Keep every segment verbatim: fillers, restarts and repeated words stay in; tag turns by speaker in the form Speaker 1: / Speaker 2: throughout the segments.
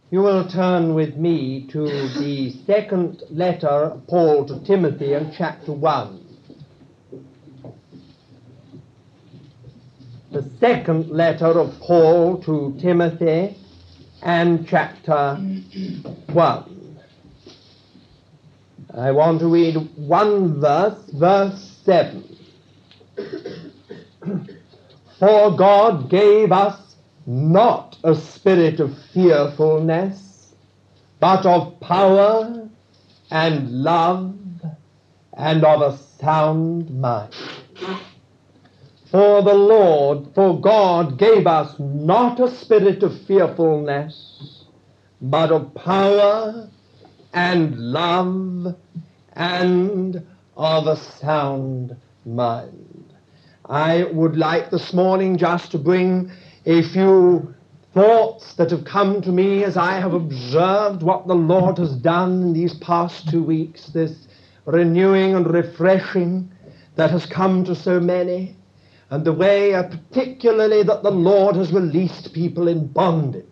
Speaker 1: You will turn with me to the second letter of Paul to Timothy in chapter one. The second letter of Paul to Timothy and chapter one. I want to read one verse, verse seven. For God gave us not a spirit of fearfulness, but of power and love and of a sound mind. For the Lord, for God gave us not a spirit of fearfulness, but of power and love and of a sound mind. I would like this morning just to bring a few thoughts that have come to me as I have observed what the Lord has done in these past two weeks, this renewing and refreshing that has come to so many, and the way uh, particularly that the Lord has released people in bondage.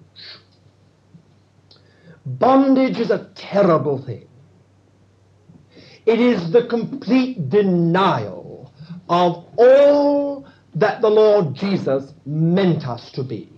Speaker 1: Bondage is a terrible thing. It is the complete denial of all that the Lord Jesus meant us to be.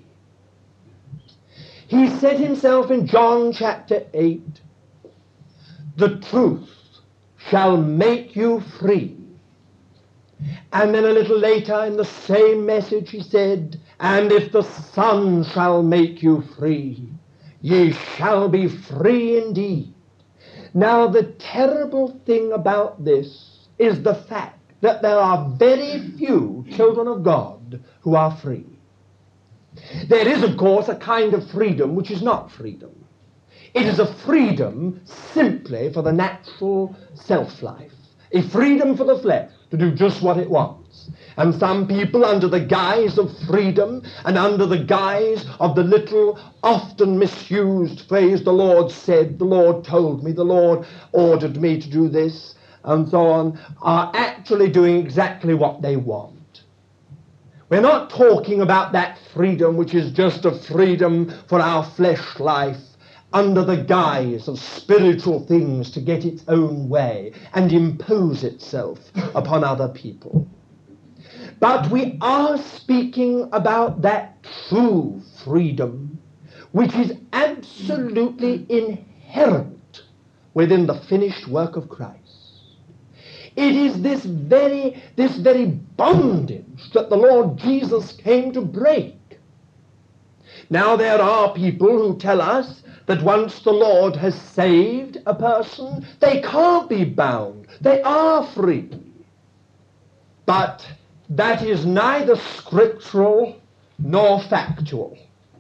Speaker 1: He said himself in John chapter eight, the truth shall make you free. And then a little later in the same message he said, and if the Son shall make you free, ye shall be free indeed. Now the terrible thing about this is the fact that there are very few children of God who are free. There is, of course, a kind of freedom which is not freedom. It is a freedom simply for the natural self-life, a freedom for the flesh to do just what it wants. And some people, under the guise of freedom and under the guise of the little, often misused phrase, the Lord said, the Lord told me, the Lord ordered me to do this, and so on, are actually doing exactly what they want. We're not talking about that freedom which is just a freedom for our flesh life under the guise of spiritual things to get its own way and impose itself upon other people. But we are speaking about that true freedom which is absolutely inherent within the finished work of Christ. It is this very, this very bondage that the Lord Jesus came to break. Now there are people who tell us that once the Lord has saved a person, they can't be bound. They are free. But that is neither scriptural nor factual.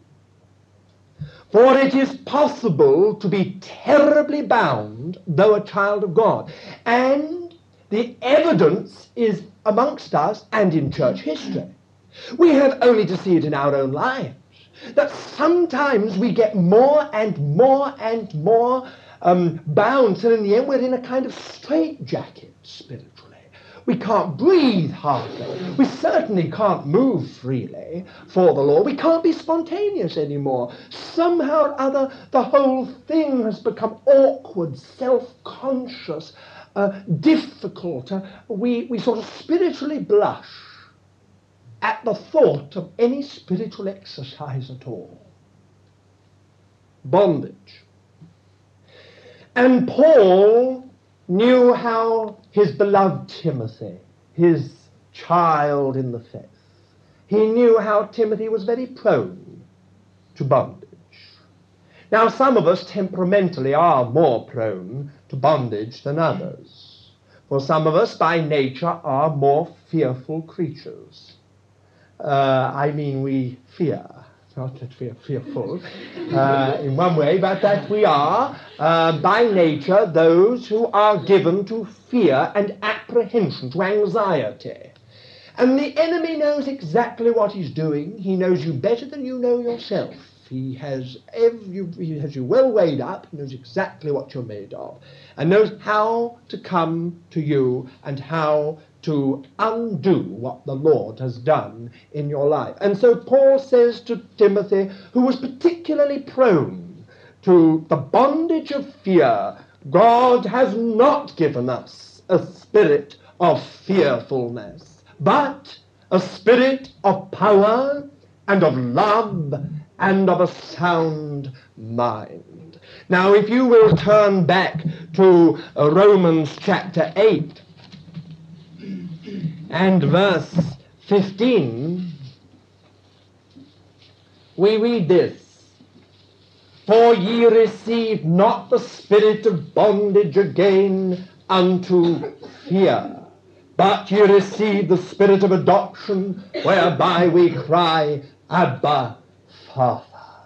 Speaker 1: For it is possible to be terribly bound, though a child of God. And the evidence is amongst us and in church history. We have only to see it in our own lives, that sometimes we get more and more and more um, bound, so in the end we're in a kind of straitjacket spiritually. We can't breathe hardly. We certainly can't move freely for the Lord. We can't be spontaneous anymore. Somehow or other the whole thing has become awkward, self-conscious, uh, difficult. Uh, we, we sort of spiritually blush at the thought of any spiritual exercise at all. Bondage. And Paul knew how his beloved Timothy, his child in the faith, he knew how Timothy was very prone to bondage. Now, some of us temperamentally are more prone to bondage than others. For some of us, by nature, are more fearful creatures. Uh, I mean, we fear, not that we are fearful uh, in one way, but that we are, uh, by nature, those who are given to fear and apprehension, to anxiety. And the enemy knows exactly what he's doing. He knows you better than you know yourself. He has, every, he has you well weighed up, he knows exactly what you're made of, and knows how to come to you and how to undo what the Lord has done in your life. And so Paul says to Timothy, who was particularly prone to the bondage of fear, God has not given us a spirit of fearfulness, but a spirit of power and of love and of a sound mind. Now, if you will turn back to uh, Romans chapter eight and verse fifteen, we read this. For ye received not the spirit of bondage again unto fear, but ye received the spirit of adoption, whereby we cry, Abba, Father.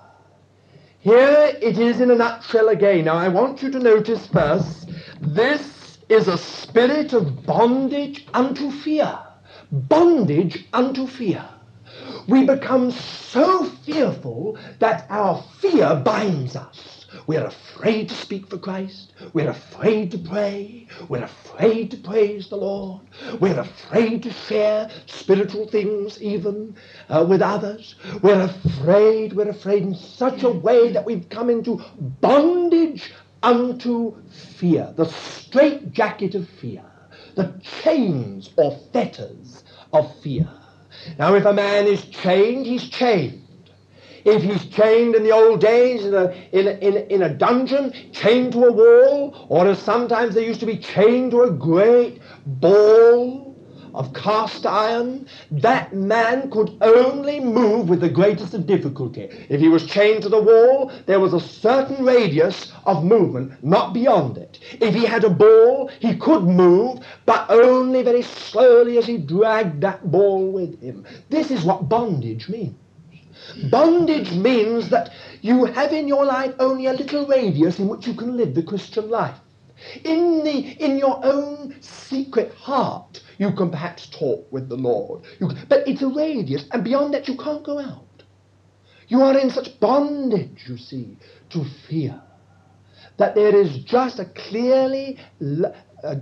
Speaker 1: Here it is in a nutshell again. Now I want you to notice first, this is a spirit of bondage unto fear. Bondage unto fear. We become so fearful that our fear binds us. We're afraid to speak for Christ. We're afraid to pray. We're afraid to praise the Lord. We're afraid to share spiritual things even uh, with others. We're afraid, we're afraid in such a way that we've come into bondage unto fear, the straitjacket of fear, the chains or fetters of fear. Now, if a man is chained, he's chained. If he's chained in the old days in a, in, a, in, a, in a dungeon, chained to a wall, or as sometimes they used to be chained to a great ball of cast iron, that man could only move with the greatest of difficulty. If he was chained to the wall, there was a certain radius of movement, not beyond it. If he had a ball, he could move, but only very slowly as he dragged that ball with him. This is what bondage means. Bondage means that you have in your life only a little radius in which you can live the Christian life. In the in your own secret heart, you can perhaps talk with the Lord. You can, but it's a radius, and beyond that you can't go out. You are in such bondage, you see, to fear, that there is just a clearly uh,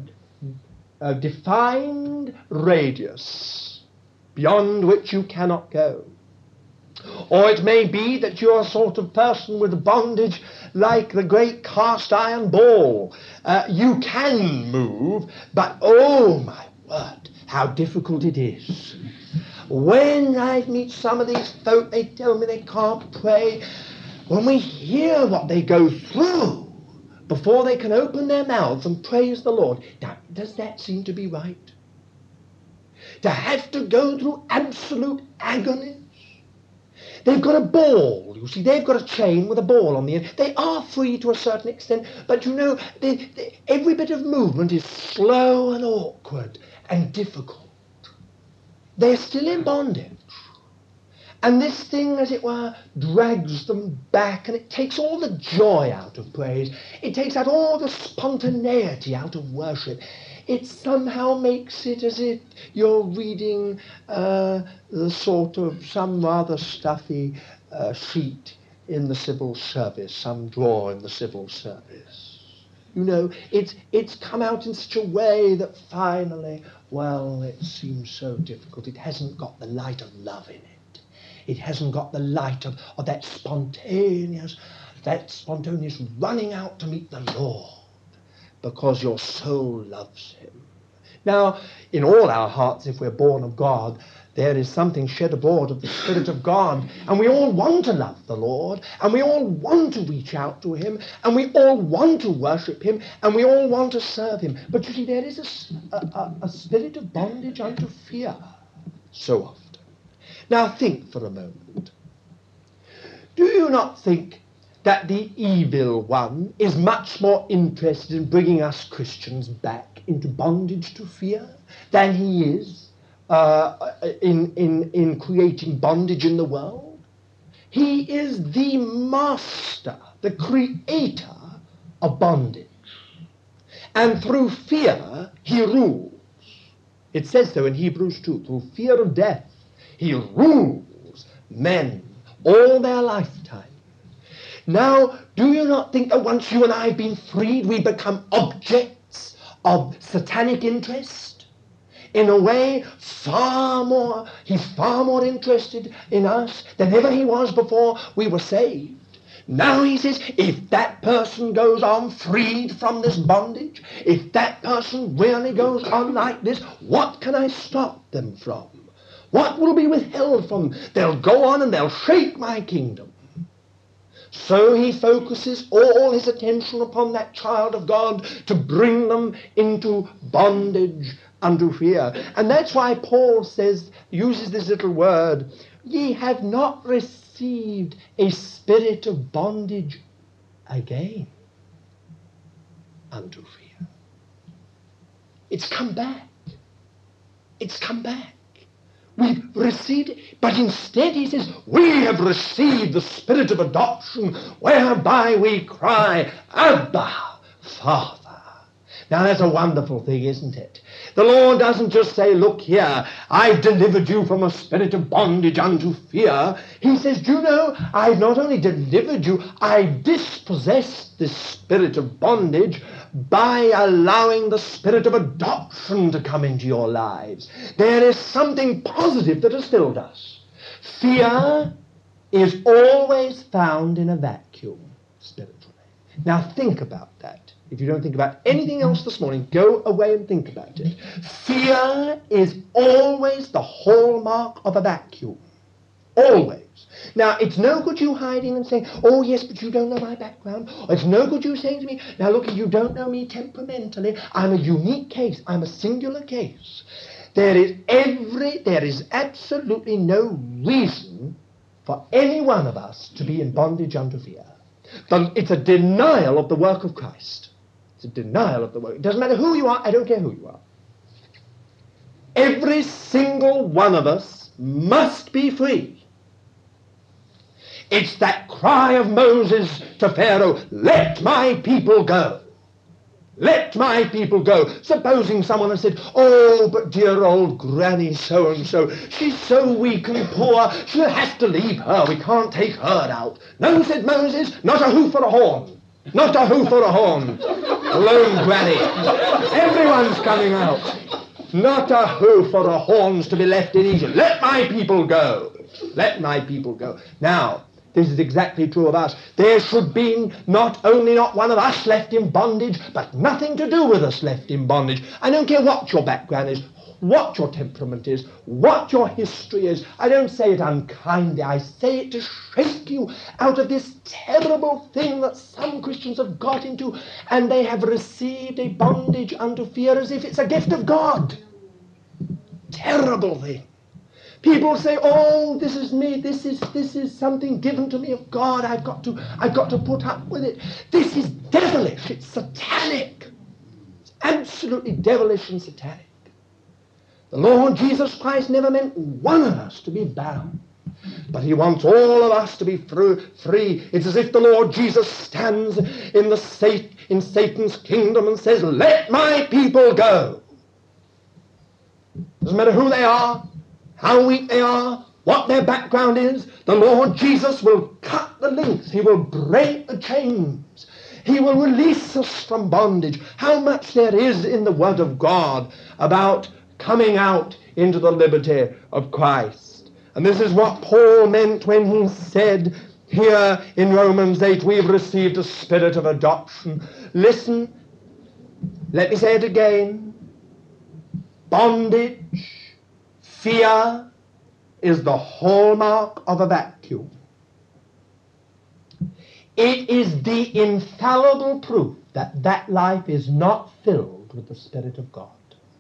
Speaker 1: a defined radius beyond which you cannot go. Or it may be that you're a sort of person with bondage like the great cast iron ball. Uh, you can move, but oh my word, how difficult it is. When I meet some of these folk, they tell me they can't pray. When we hear what they go through before they can open their mouths and praise the Lord, now, does that seem to be right? To have to go through absolute agony. They've got a ball, you see, they've got a chain with a ball on the end. They are free to a certain extent, but you know, they, they, every bit of movement is slow and awkward and difficult. They're still in bondage. And this thing, as it were, drags them back, and it takes all the joy out of praise. It takes out all the spontaneity out of worship. It somehow makes it as if you're reading uh, the sort of some rather stuffy uh, sheet in the civil service, some drawer in the civil service. You know, it's, it's come out in such a way that finally, well, it seems so difficult. It hasn't got the light of love in it. It hasn't got the light of, of that spontaneous, that spontaneous running out to meet the Lord, because your soul loves him. Now, in all our hearts, if we're born of God, there is something shed abroad of the Spirit of God, and we all want to love the Lord, and we all want to reach out to him, and we all want to worship him, and we all want to serve him. But you see, there is a, a, a spirit of bondage unto fear so often. Now think for a moment. Do you not think that the evil one is much more interested in bringing us Christians back into bondage to fear than he is uh, in, in, in creating bondage in the world? He is the master, the creator of bondage. And through fear, he rules. It says so in Hebrews two, through fear of death, he rules men all their lifetime. Now, do you not think that once you and I have been freed, we become objects of satanic interest? In a way, far more, he's far more interested in us than ever he was before we were saved. Now he says, if that person goes on freed from this bondage, if that person really goes on like this, what can I stop them from? What will be withheld from them? They'll go on and they'll shake my kingdom. So he focuses all his attention upon that child of God to bring them into bondage unto fear. And that's why Paul says, uses this little word, ye have not received a spirit of bondage again unto fear. It's come back. It's come back. We've received it, but instead he says, we have received the spirit of adoption, whereby we cry, Abba, Father. Now that's a wonderful thing, isn't it? The Lord doesn't just say, look here, I've delivered you from a spirit of bondage unto fear. He says, do you know, I've not only delivered you, I've dispossessed this spirit of bondage by allowing the spirit of adoption to come into your lives. There is something positive that has filled us. Fear is always found in a vacuum, spiritually. Now think about that. If you don't think about anything else this morning, go away and think about it. Fear is always the hallmark of a vacuum. Always. Now, it's no good you hiding and saying, oh, yes, but you don't know my background. Or it's no good you saying to me, now, look, you don't know me temperamentally. I'm a unique case. I'm a singular case. There is every, there is absolutely no reason for any one of us to be in bondage unto fear. But it's a denial of the work of Christ. It's a denial of the work. It doesn't matter who you are. I don't care who you are. Every single one of us must be free. It's that cry of Moses to Pharaoh, let my people go. Let my people go. Supposing someone has said, oh, but dear old Granny so-and-so, she's so weak and poor, she'll have to leave her. We can't take her out. No, said Moses, not a hoof or a horn. Not a hoof or a horn. Alone, Granny. Everyone's coming out. Not a hoof or a horn's to be left in Egypt. Let my people go. Let my people go. Now, this is exactly true of us. There should be not only not one of us left in bondage, but nothing to do with us left in bondage. I don't care what your background is, what your temperament is, what your history is. I don't say it unkindly. I say it to shake you out of this terrible thing that some Christians have got into, and they have received a bondage unto fear as if it's a gift of God. Terrible thing. People say, oh, this is me, this is this is something given to me of God, I've got to I've got to put up with it. This is devilish, it's satanic. It's absolutely devilish and satanic. The Lord Jesus Christ never meant one of us to be bound, but he wants all of us to be free. It's as if the Lord Jesus stands in the Sat- in Satan's kingdom and says, let my people go. Doesn't matter who they are, how weak they are, what their background is, the Lord Jesus will cut the links. He will break the chains. He will release us from bondage. How much there is in the Word of God about coming out into the liberty of Christ. And this is what Paul meant when he said here in Romans eight, we've received a spirit of adoption. Listen, let me say it again. Bondage, fear is the hallmark of a vacuum. It is the infallible proof that that life is not filled with the Spirit of God.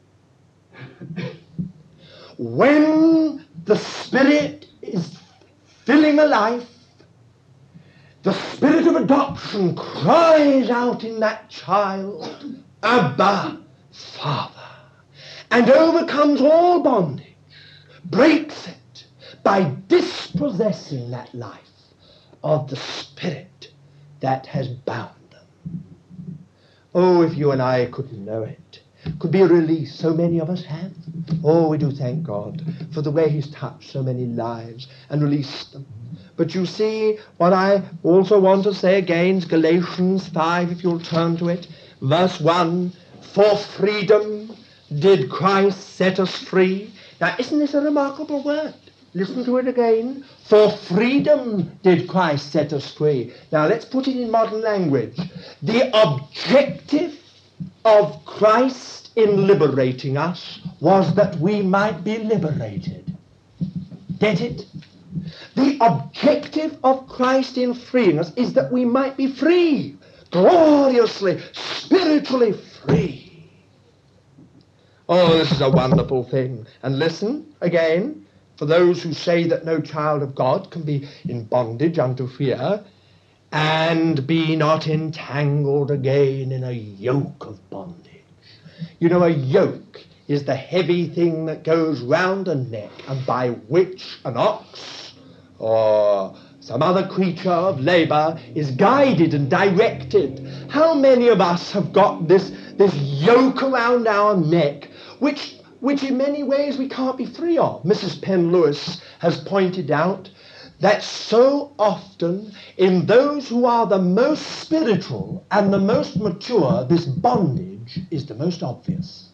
Speaker 1: When the Spirit is filling a life, the Spirit of adoption cries out in that child, Abba, Father, and overcomes all bondage, breaks it by dispossessing that life of the spirit that has bound them. Oh, if you and I could know it, could be released. So many of us have. Oh, we do thank God for the way he's touched so many lives and released them. But you see, what I also want to say again is Galatians five, if you'll turn to it, verse one, for freedom did Christ set us free. Now, isn't this a remarkable word? Listen to it again. For freedom did Christ set us free. Now let's put it in modern language. The objective of Christ in liberating us was that we might be liberated. Get it? The objective of Christ in freeing us is that we might be free, gloriously, spiritually free. Oh, this is a wonderful thing. And listen again, for those who say that no child of God can be in bondage unto fear, and be not entangled again in a yoke of bondage. You know, a yoke is the heavy thing that goes round a neck, and by which an ox or some other creature of labour is guided and directed. How many of us have got this, this yoke around our neck, which, which in many ways we can't be free of? Missus Penn Lewis has pointed out that so often in those who are the most spiritual and the most mature, this bondage is the most obvious.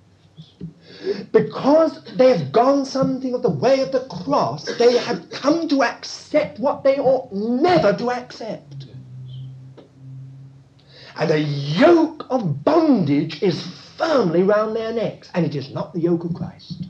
Speaker 1: Because they've gone something of the way of the cross, they have come to accept what they ought never to accept. And a yoke of bondage is firmly round their necks, and it is not the yoke of Christ.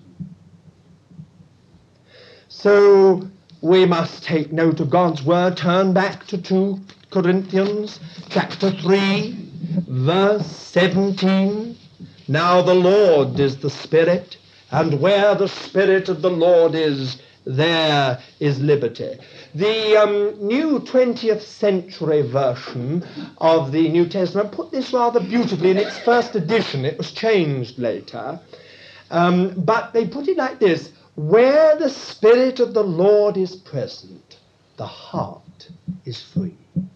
Speaker 1: So we must take note of God's word. Turn back to Second Corinthians chapter three, verse seventeen. Now the Lord is the Spirit, and where the Spirit of the Lord is, there is liberty. The um, new twentieth century version of the New Testament put this rather beautifully in its first edition. It was changed later. Um, but they put it like this: where the Spirit of the Lord is present, the heart is free.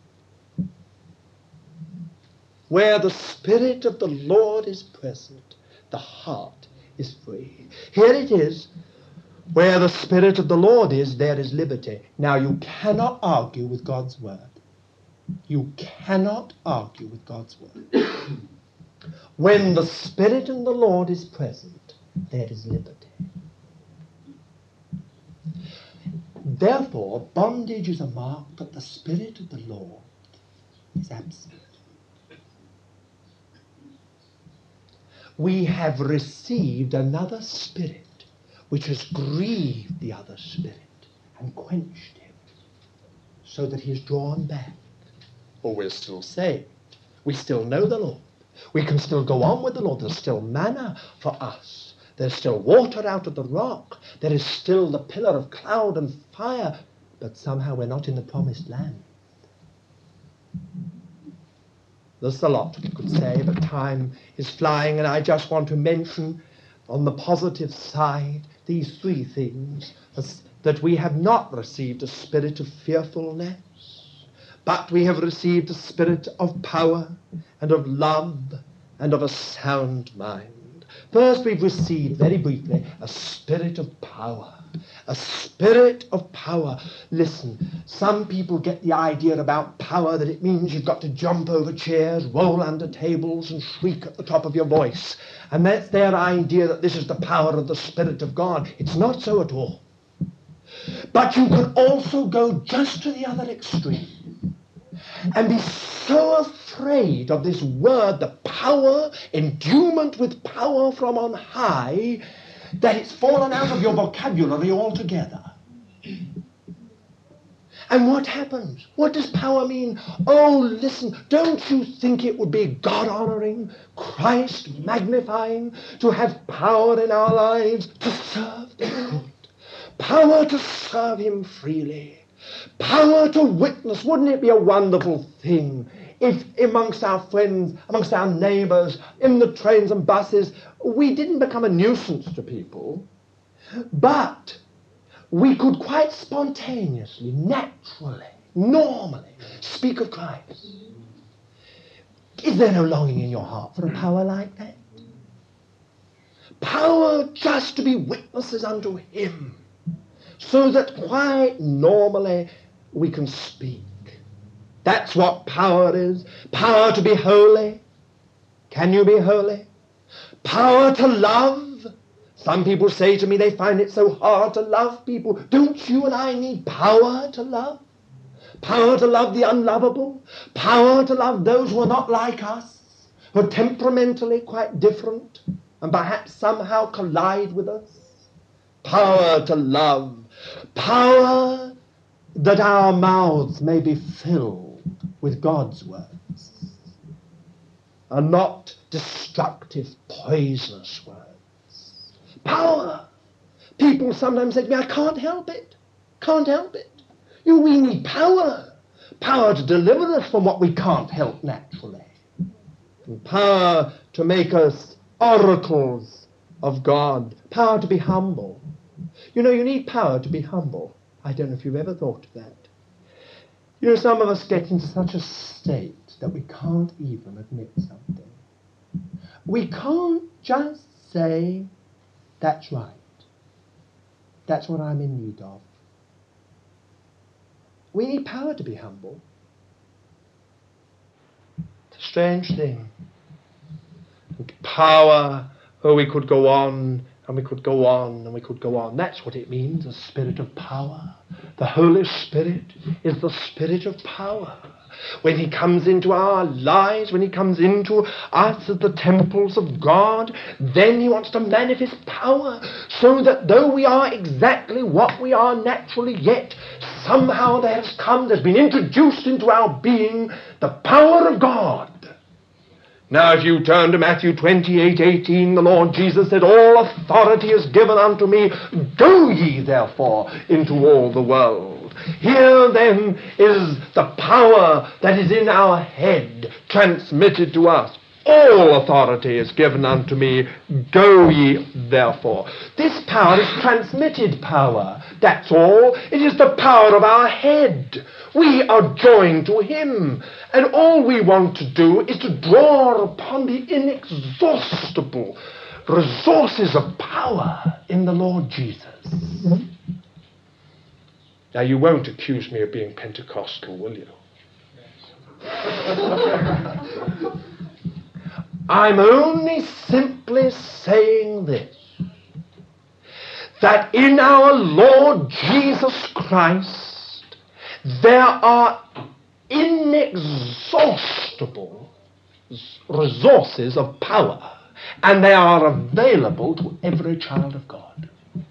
Speaker 1: Where the Spirit of the Lord is present, the heart is free. Here it is. Where the Spirit of the Lord is, there is liberty. Now, you cannot argue with God's word. You cannot argue with God's word. When the Spirit of the Lord is present, there is liberty. Therefore, bondage is a mark that the Spirit of the Lord is absent. We have received another spirit, which has grieved the other spirit and quenched him, so that he is drawn back. Or we're still saved. We still know the Lord. We can still go on with the Lord. There's still manna for us. There's still water out of the rock. There is still the pillar of cloud and fire. But somehow we're not in the promised land. There's a lot we could say, but time is flying, and I just want to mention on the positive side these three things: that we have not received a spirit of fearfulness, but we have received a spirit of power and of love and of a sound mind. First, we've received, very briefly, a spirit of power. A spirit of power. Listen, some people get the idea about power that it means you've got to jump over chairs, roll under tables, and shriek at the top of your voice. And that's their idea, that this is the power of the Spirit of God. It's not so at all. But you can also go just to the other extreme and be so afraid of this word, the power, endowment with power from on high, that it's fallen out of your vocabulary altogether. And what happens? What does power mean? Oh, listen, don't you think it would be God-honoring, Christ-magnifying, to have power in our lives to serve the Lord? Power to serve him freely. Power to witness. Wouldn't it be a wonderful thing if amongst our friends, amongst our neighbours, in the trains and buses, we didn't become a nuisance to people, but we could quite spontaneously, naturally, normally speak of Christ? Is there no longing in your heart for a power like that? Power just to be witnesses unto him, so that quite normally we can speak. That's what power is. Power to be holy. Can you be holy? Power to love. Some people say to me they find it so hard to love people. Don't you and I need power to love? Power to love the unlovable? Power to love those who are not like us, who are temperamentally quite different and perhaps somehow collide with us? Power to love. Power that our mouths may be filled with God's words and not destructive, poisonous words. Power. People sometimes say to me, I can't help it. Can't help it. You, we need power. Power to deliver us from what we can't help naturally. And power to make us oracles of God. Power to be humble. You know, you need power to be humble. I don't know if you've ever thought of that. You know, some of us get in such a state that we can't even admit something. We can't just say, that's right. That's what I'm in need of. We need power to be humble. It's a strange thing. And power, oh, we could go on, and we could go on, and we could go on. That's what it means, a spirit of power. The Holy Spirit is the spirit of power. When he comes into our lives, when he comes into us as the temples of God, then he wants to manifest power, so that though we are exactly what we are naturally, yet somehow there has come, there's been introduced into our being the power of God. Now if you turn to Matthew twenty-eight eighteen, the Lord Jesus said, all authority is given unto me. Go ye therefore into all the world. Here then is the power that is in our head transmitted to us. All authority is given unto me. Go ye therefore. This power is transmitted power. That's all. It is the power of our head. We are joined to him. And all we want to do is to draw upon the inexhaustible resources of power in the Lord Jesus. Mm-hmm. Now, you won't accuse me of being Pentecostal, will you? I'm only simply saying this, that in our Lord Jesus Christ there are inexhaustible resources of power, and they are available to every child of God.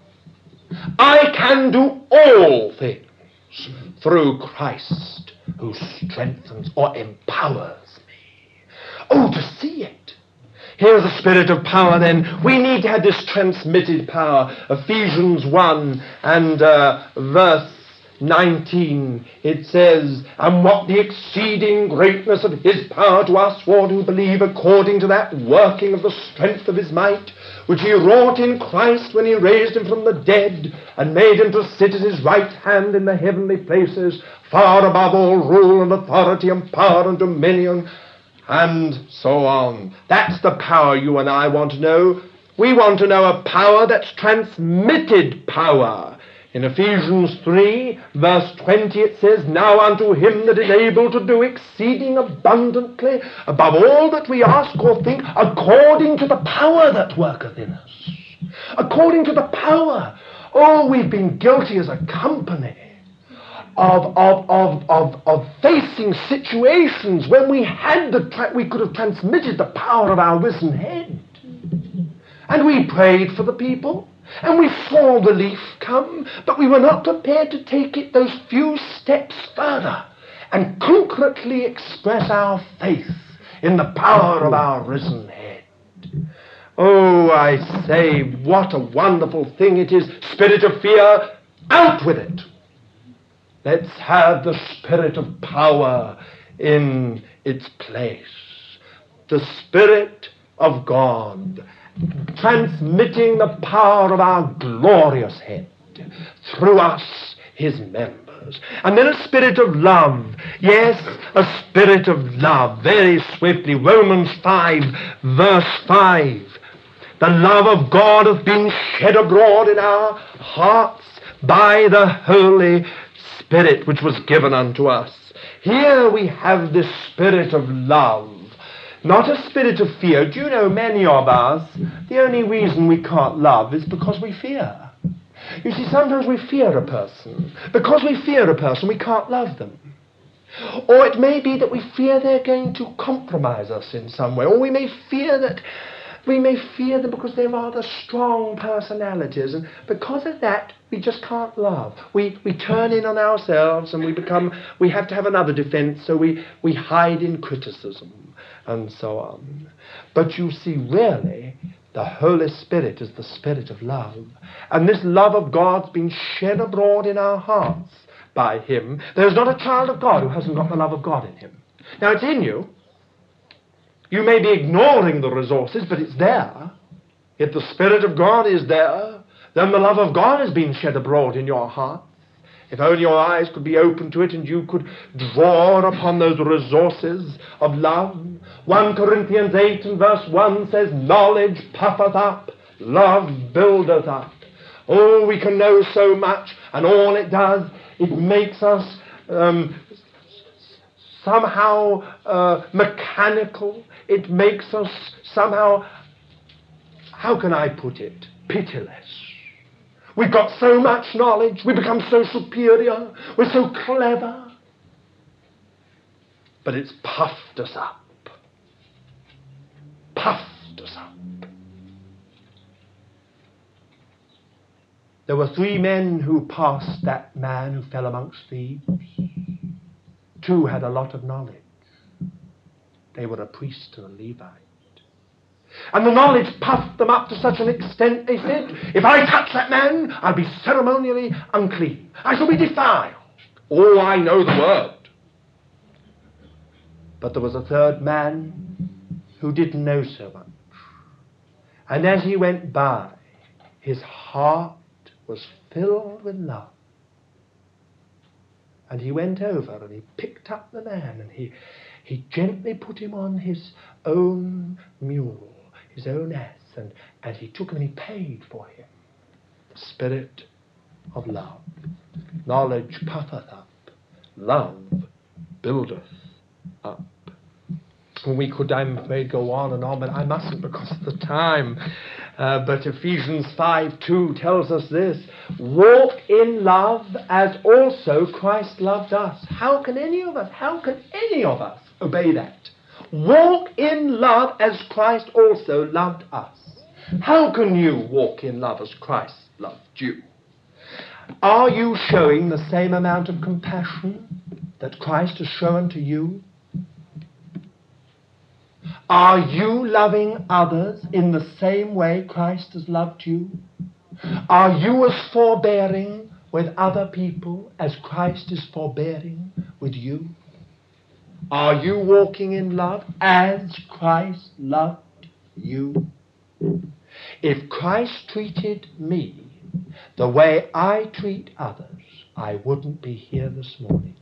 Speaker 1: I can do all things through Christ who strengthens or empowers me. Oh, to see it. Here's the spirit of power then. We need to have this transmitted power. Ephesians one and uh, verse nineteen, it says, and what the exceeding greatness of his power to us who believe, according to that working of the strength of his might, which he wrought in Christ when he raised him from the dead and made him to sit at his right hand in the heavenly places, far above all rule and authority and power and dominion, and so on. That's the power you and I want to know. We want to know a power that's transmitted power. In Ephesians three, verse twenty, it says, now unto him that is able to do exceeding abundantly above all that we ask or think, according to the power that worketh in us. According to the power. Oh, we've been guilty as a company of, of, of, of, of facing situations when we had the tra- we could have transmitted the power of our risen head. And we prayed for the people. And we saw relief come, but we were not prepared to take it those few steps further and concretely express our faith in the power of our risen head. Oh, I say, what a wonderful thing it is. Spirit of fear, out with it. Let's have the spirit of power in its place. The Spirit of God, transmitting the power of our glorious head through us, his members. And then a spirit of love. Yes, a spirit of love. Very swiftly, Romans five, verse five. The love of God hath been shed abroad in our hearts by the Holy Spirit, which was given unto us. Here we have this spirit of love. Not a spirit of fear. Do you know, many of us, the only reason we can't love is because we fear. You see, sometimes we fear a person. Because we fear a person, we can't love them. Or it may be that we fear they're going to compromise us in some way. Or we may fear that we may fear them because they're rather strong personalities. And because of that, we just can't love. We we turn in on ourselves and we become, we have to have another defense, so we, we hide in criticism and so on. But you see, really, the Holy Spirit is the Spirit of love. And this love of God's been shed abroad in our hearts by Him. There's not a child of God who hasn't got the love of God in him. Now, it's in you. You may be ignoring the resources, but it's there. If the Spirit of God is there, then the love of God has been shed abroad in your heart. If only your eyes could be open to it and you could draw upon those resources of love. First Corinthians eight and verse one says, knowledge puffeth up, love buildeth up. Oh, we can know so much, and all it does, it makes us um, somehow uh, mechanical. It makes us somehow, how can I put it, pitiless. We've got so much knowledge, we become so superior, we're so clever. But it's puffed us up. Puffed us up. There were three men who passed that man who fell amongst thieves. Two had a lot of knowledge. They were a priest and a Levite. And the knowledge puffed them up to such an extent, they said, if I touch that man, I'll be ceremonially unclean. I shall be defiled. Oh, I know the word. But there was a third man who didn't know so much. And as he went by, his heart was filled with love. And he went over and he picked up the man and he, he gently put him on his own mule, his own ass, and, and he took him and he paid for him. The Spirit of love. Knowledge puffeth up, love buildeth up. We could, I'm afraid, go on and on, but I mustn't because of the time. Uh, but Ephesians five two tells us this, walk in love as also Christ loved us. How can any of us, how can any of us obey that? Walk in love as Christ also loved us. How can you walk in love as Christ loved you? Are you showing the same amount of compassion that Christ has shown to you? Are you loving others in the same way Christ has loved you? Are you as forbearing with other people as Christ is forbearing with you? Are you walking in love as Christ loved you? If Christ treated me the way I treat others, I wouldn't be here this morning.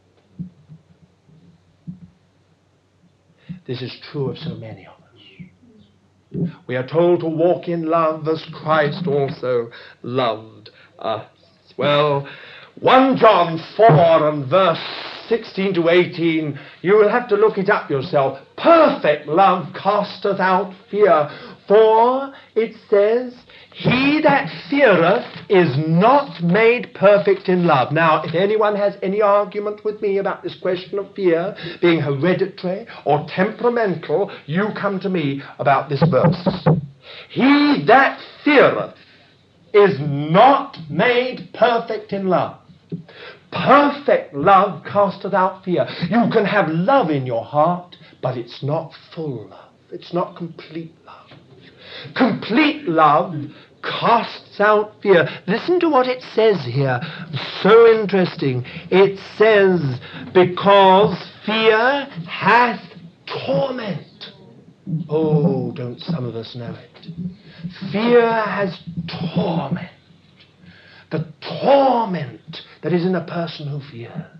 Speaker 1: This is true of so many of us. We are told to walk in love as Christ also loved us. Well, First John four and verse sixteen to eighteen, you will have to look it up yourself. Perfect love casteth out fear, for it says, he that feareth is not made perfect in love. Now, if anyone has any argument with me about this question of fear being hereditary or temperamental, you come to me about this verse. He that feareth is not made perfect in love. Perfect love casteth out fear. You can have love in your heart, but it's not full love. It's not complete love. Complete love casts out fear. Listen to what it says here. So interesting. It says, because fear hath torment. Oh, don't some of us know it? Fear has torment. The torment that is in a person who fears.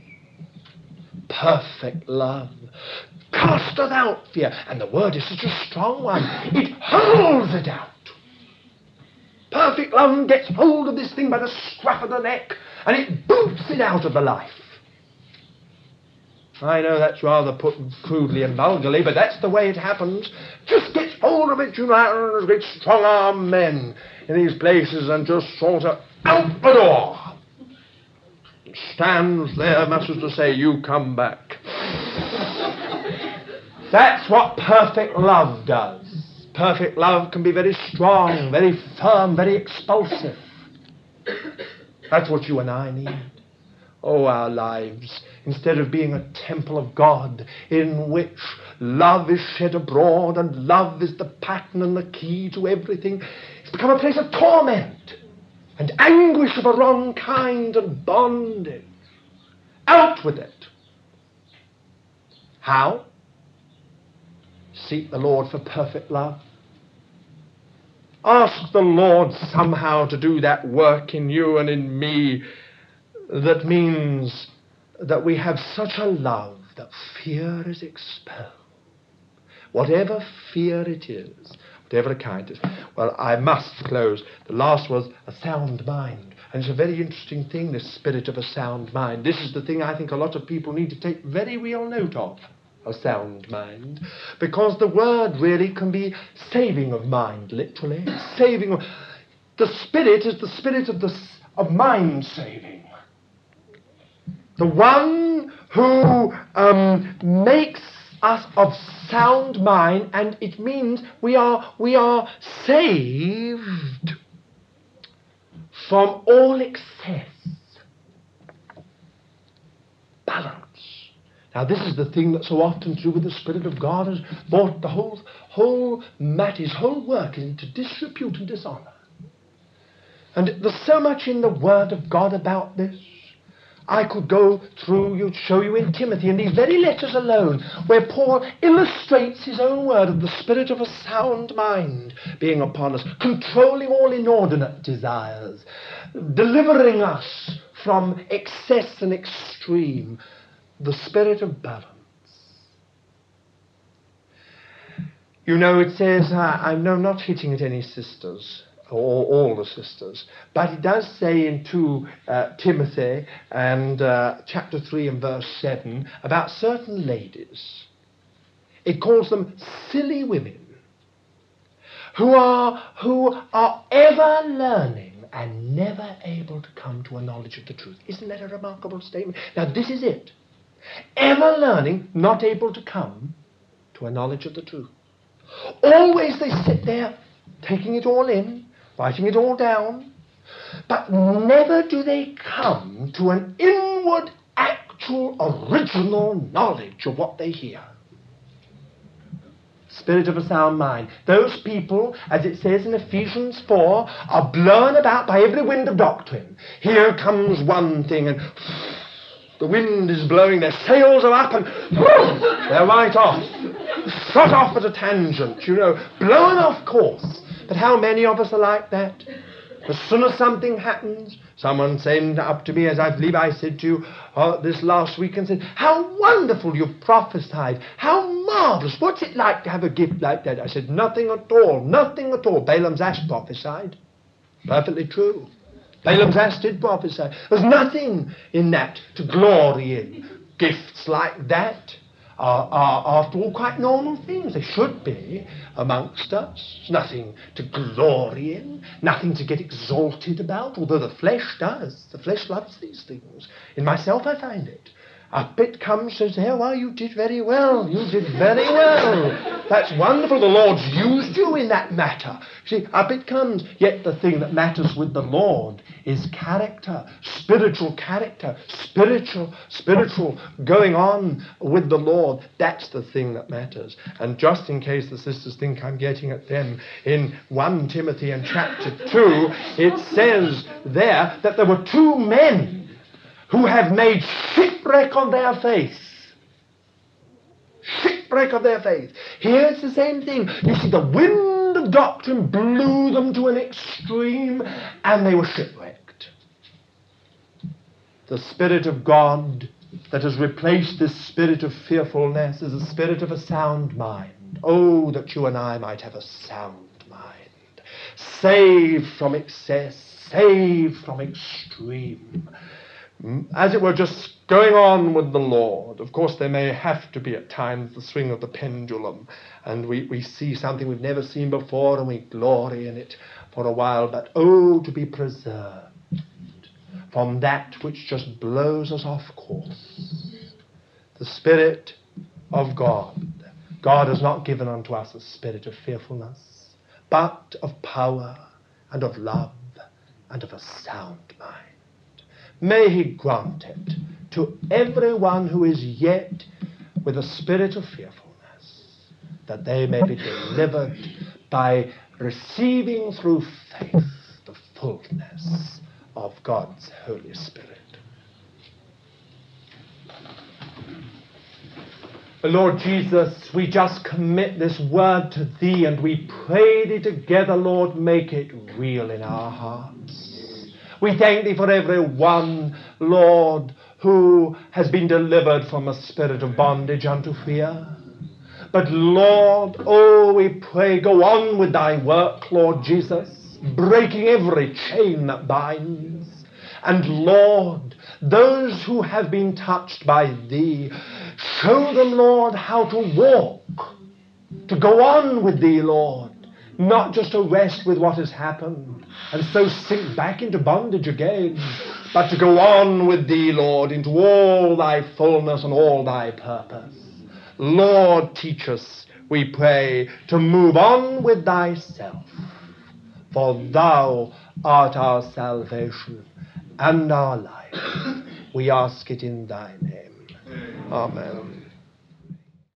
Speaker 1: Perfect love casteth out fear. And the word is such a strong one. It holds it out. Perfect love gets hold of this thing by the scruff of the neck and it boots it out of the life. I know that's rather put crudely and vulgarly, but that's the way it happens. Just gets hold of it, you know, and gets strong-armed men in these places and just sort of out the door. Stands there, much as to say, you come back. That's what perfect love does. Perfect love can be very strong, very firm, very expulsive. That's what you and I need. Oh, our lives, instead of being a temple of God in which love is shed abroad and love is the pattern and the key to everything, it's become a place of torment and anguish of a wrong kind and bondage. Out with it. How? Seek the Lord for perfect love. Ask the Lord somehow to do that work in you and in me that means that we have such a love that fear is expelled. Whatever fear it is, whatever kind it is. Well, I must close. The last was a sound mind. And it's a very interesting thing, this spirit of a sound mind. This is the thing I think a lot of people need to take very real note of. A sound mind, because the word really can be saving of mind, literally. Saving of... The spirit is the spirit of, the, of mind saving. The one who um, makes us of sound mind, and it means we are, we are saved from all excess. Balance. Now this is the thing that so often to do with the Spirit of God has brought the whole, whole matter, his whole work into disrepute and dishonour. And there's so much in the Word of God about this. I could go through, you'd show you in Timothy, in these very letters alone, where Paul illustrates his own word of the spirit of a sound mind being upon us, controlling all inordinate desires, delivering us from excess and extreme, the spirit of balance. You know, it says, uh, I'm no, not hitting at any sisters, or all the sisters, but it does say in two uh, Timothy and uh, chapter three and verse seven about certain ladies. It calls them silly women who are who are ever learning and never able to come to a knowledge of the truth. Isn't that a remarkable statement? Now this is it. Ever learning, not able to come to a knowledge of the truth. Always they sit there taking it all in, writing it all down, but never do they come to an inward, actual, original knowledge of what they hear. Spirit of a sound mind. Those people, as it says in Ephesians four, are blown about by every wind of doctrine. Here comes one thing and the wind is blowing, their sails are up and they're right off. Shot off at a tangent, you know, blown off course. But how many of us are like that? As soon as something happens, someone sent up to me, as I believe I said to you uh, this last week, and said, how wonderful you've prophesied. How marvellous. What's it like to have a gift like that? I said, nothing at all, nothing at all. Balaam's ass prophesied. Perfectly true. Balaam's ass did prophesy. There's nothing in that to glory in. Gifts like that are, are, after all, quite normal things. They should be amongst us. There's nothing to glory in, nothing to get exalted about, although the flesh does. The flesh loves these things. In myself I find it. Up it comes, says, there, well, you did very well. You did very well. That's wonderful. The Lord's used you in that matter. See, up it comes. Yet the thing that matters with the Lord is character, spiritual character, spiritual, spiritual going on with the Lord. That's the thing that matters. And just in case the sisters think I'm getting at them, in First Timothy and chapter two, it says there that there were two men who have made shipwreck of their faith. Shipwreck of their faith. Here it's the same thing. You see, the wind of doctrine blew them to an extreme, and they were shipwrecked. The Spirit of God that has replaced this spirit of fearfulness is a spirit of a sound mind. Oh, that you and I might have a sound mind. Saved from excess, saved from extreme.
Speaker 2: as it were, just going on with the Lord. Of course, there may have to be at times the swing of the pendulum, and we, we see something we've never seen before, and we glory in it for a while. But oh, to be preserved from that which just blows us off course. The Spirit of God. God has not given unto us a spirit of fearfulness, but of power and of love and of a sound mind. May he grant it to everyone who is yet with a spirit of fearfulness, that they may be delivered by receiving through faith the fullness of God's Holy Spirit. Lord Jesus, we just commit this word to Thee, and we pray Thee together, Lord, make it real in our hearts. We thank Thee for every one, Lord, who has been delivered from a spirit of bondage unto fear. But Lord, oh, we pray, go on with Thy work, Lord Jesus, breaking every chain that binds. And Lord, those who have been touched by Thee, show them, Lord, how to walk, to go on with Thee, Lord, not just to rest with what has happened and so sink back into bondage again, but to go on with Thee, Lord, into all Thy fullness and all Thy purpose. Lord, teach us, we pray, to move on with Thyself, for Thou art our salvation and our life. We ask it in Thy name. Amen.